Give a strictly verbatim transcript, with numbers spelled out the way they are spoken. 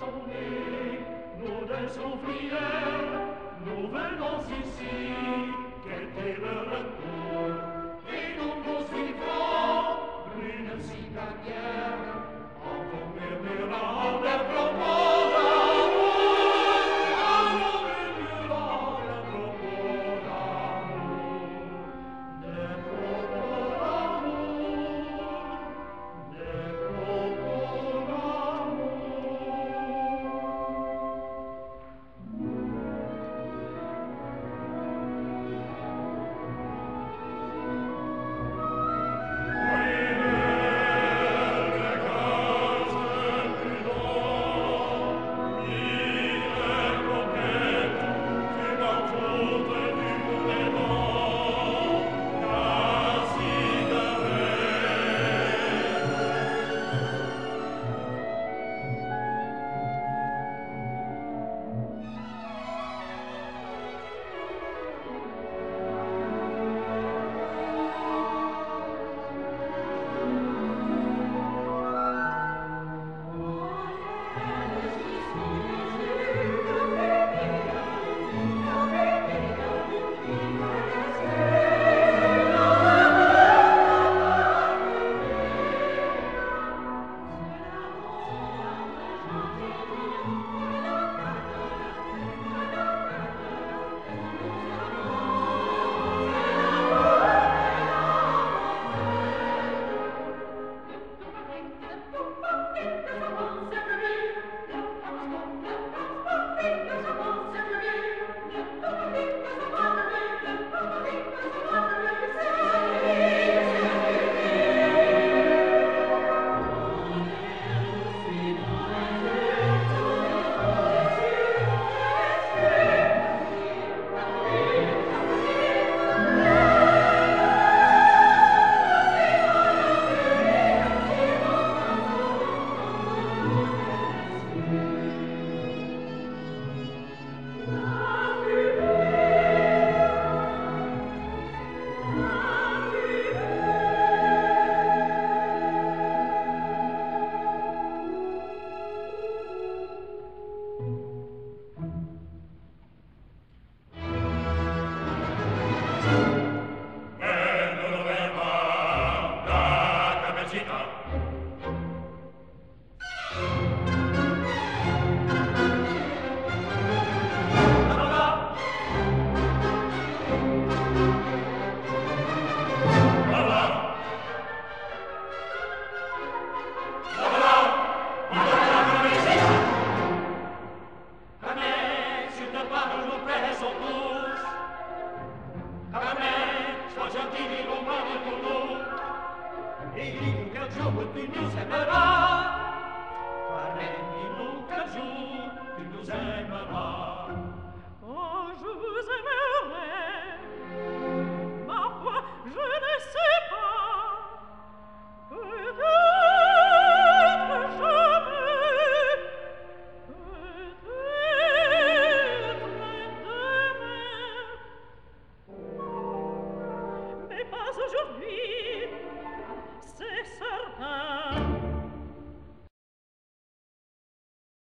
rassemblés, nous deux ouvrières, nous venons ici, guetter le retour, et nous poursuivrons l'une citadine, en vous murmurant des propos d'amour, en vous murmurant des propos d'amour, des propos d'amour, des propos d'amour. Et il quel jour tu nous aimeras, car il nous quel jour tu nous aimeras.